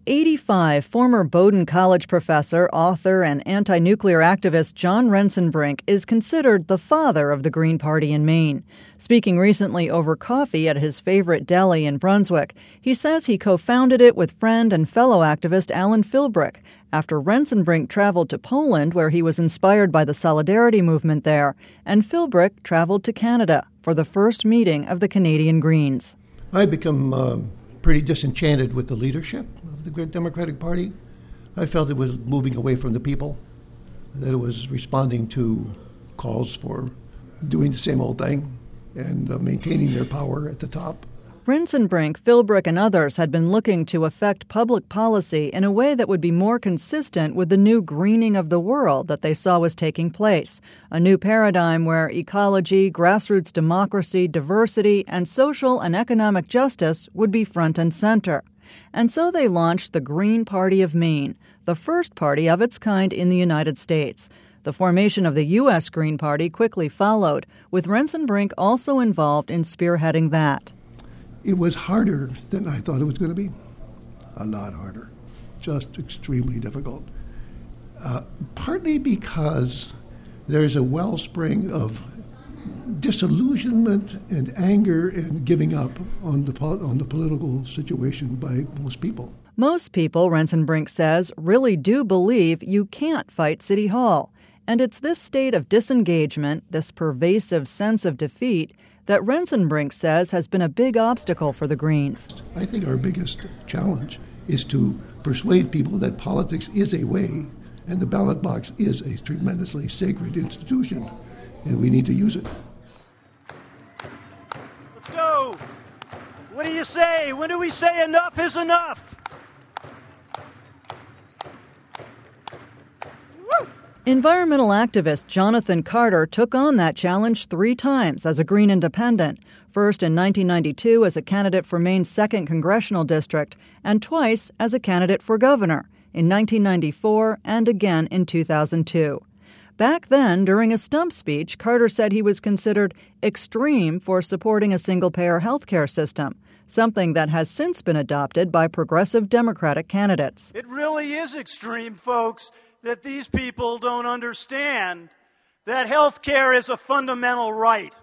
85, former Bowdoin College professor, author, and anti-nuclear activist John Rensenbrink is considered the father of the Green Party in Maine. Speaking recently over coffee at his favorite deli in Brunswick, he says he co-founded it with friend and fellow activist Alan Philbrick after Rensenbrink traveled to Poland, where he was inspired by the Solidarity movement there, and Philbrick traveled to Canada for the first meeting of the Canadian Greens. I've become pretty disenchanted with the leadership of the Democratic Party. I felt it was moving away from the people, that it was responding to calls for doing the same old thing and maintaining their power at the top. Rensenbrink, Philbrick, and others had been looking to affect public policy in a way that would be more consistent with the new greening of the world that they saw was taking place, a new paradigm where ecology, grassroots democracy, diversity, and social and economic justice would be front and center. And so they launched the Green Party of Maine, the first party of its kind in the United States. The formation of the U.S. Green Party quickly followed, with Rensenbrink also involved in spearheading that. It was harder than I thought it was going to be. A lot harder. Just extremely difficult. Partly because there's a wellspring of disillusionment and anger and giving up on the political situation by most people. Most people, Rensenbrink says, really do believe you can't fight City Hall. And it's this state of disengagement, this pervasive sense of defeat, that Rensenbrink says has been a big obstacle for the Greens. I think our biggest challenge is to persuade people that politics is a way and the ballot box is a tremendously sacred institution, and we need to use it. Let's go! What do you say? When do we say enough is enough? Environmental activist Jonathan Carter took on that challenge 3 times as a Green Independent, first in 1992 as a candidate for Maine's 2nd Congressional District, and twice as a candidate for governor, in 1994 and again in 2002. Back then, during a stump speech, Carter said he was considered extreme for supporting a single-payer health care system, something that has since been adopted by progressive Democratic candidates. It really is extreme, folks, that these people don't understand that health care is a fundamental right.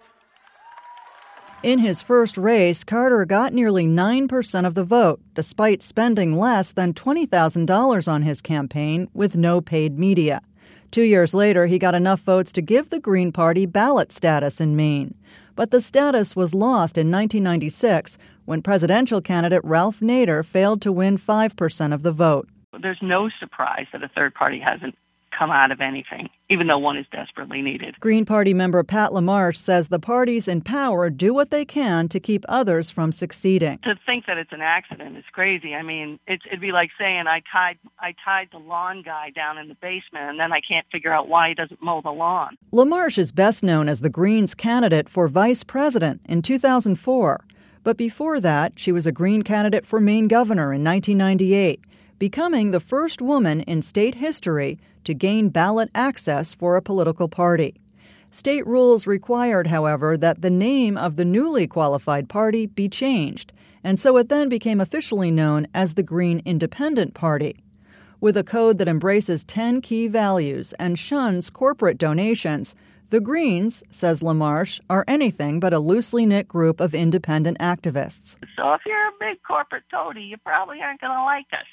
In his first race, Carter got nearly 9% of the vote, despite spending less than $20,000 on his campaign with no paid media. 2 years later, he got enough votes to give the Green Party ballot status in Maine. But the status was lost in 1996 when presidential candidate Ralph Nader failed to win 5% of the vote. There's no surprise that a third party hasn't come out of anything, even though one is desperately needed. Green Party member Pat LaMarche says the parties in power do what they can to keep others from succeeding. To think that it's an accident is crazy. I mean, it'd be like saying I tied the lawn guy down in the basement, and then I can't figure out why he doesn't mow the lawn. LaMarche is best known as the Greens' candidate for vice president in 2004. But before that, she was a Green candidate for Maine governor in 1998. Becoming the first woman in state history to gain ballot access for a political party. State rules required, however, that the name of the newly qualified party be changed, and so it then became officially known as the Green Independent Party. With a code that embraces 10 key values and shuns corporate donations, the Greens, says LaMarche, are anything but a loosely knit group of independent activists. So if you're a big corporate toady, you probably aren't going to like us.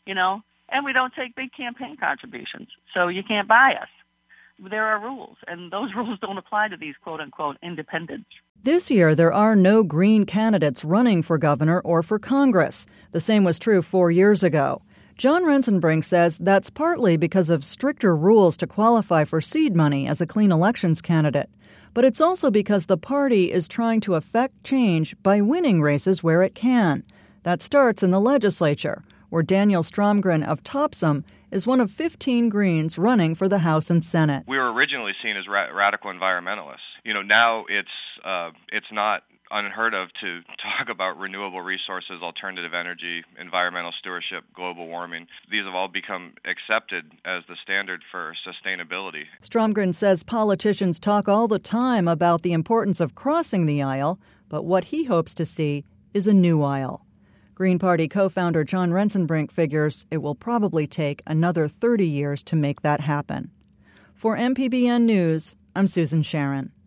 And we don't take big campaign contributions, so you can't buy us. There are rules, and those rules don't apply to these quote-unquote independents. This year, there are no Green candidates running for governor or for Congress. The same was true 4 years ago. John Rensenbrink says that's partly because of stricter rules to qualify for seed money as a clean elections candidate. But it's also because the party is trying to effect change by winning races where it can. That starts in the legislature, where Daniel Stromgren of Topsom is one of 15 Greens running for the House and Senate. We were originally seen as radical environmentalists. Now it's not unheard of to talk about renewable resources, alternative energy, environmental stewardship, global warming. These have all become accepted as the standard for sustainability. Stromgren says politicians talk all the time about the importance of crossing the aisle, but what he hopes to see is a new aisle. Green Party co-founder John Rensenbrink figures it will probably take another 30 years to make that happen. For MPBN News, I'm Susan Sharon.